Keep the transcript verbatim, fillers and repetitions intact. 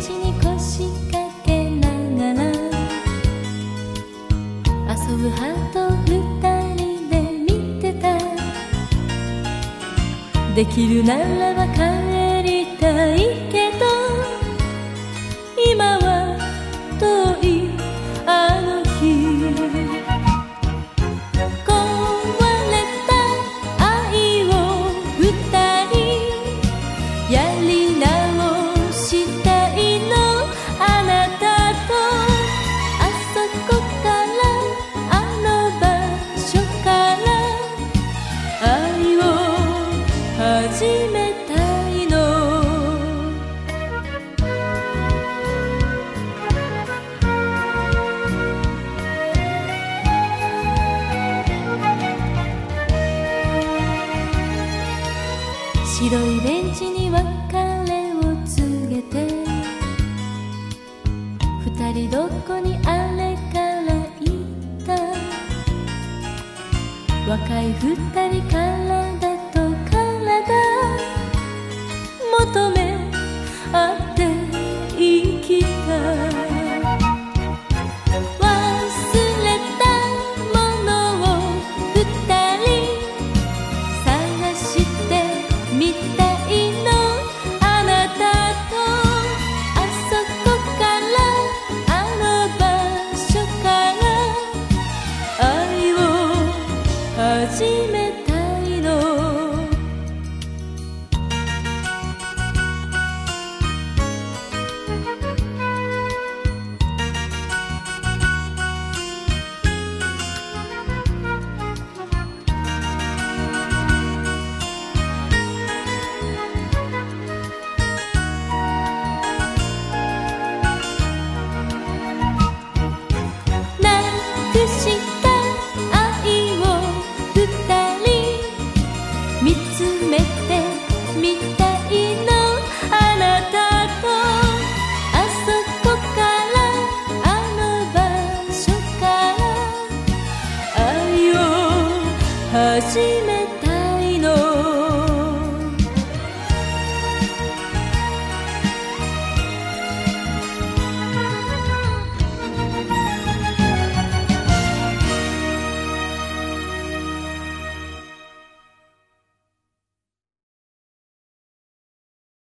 チに腰掛けながら遊ぶハト二人で見てた。できるならば帰りたいけど今は遠いあの日。壊れた愛を二人やり直したいの。あなたとあそこからあの場所から愛を始めたいの。白いベンチに別れを告げて二人どこにあれから行った。若い二人体と体求め合って生きた。始めたいの。なくした見つめてみたいの。あなたとあそこからあの場所から愛を始め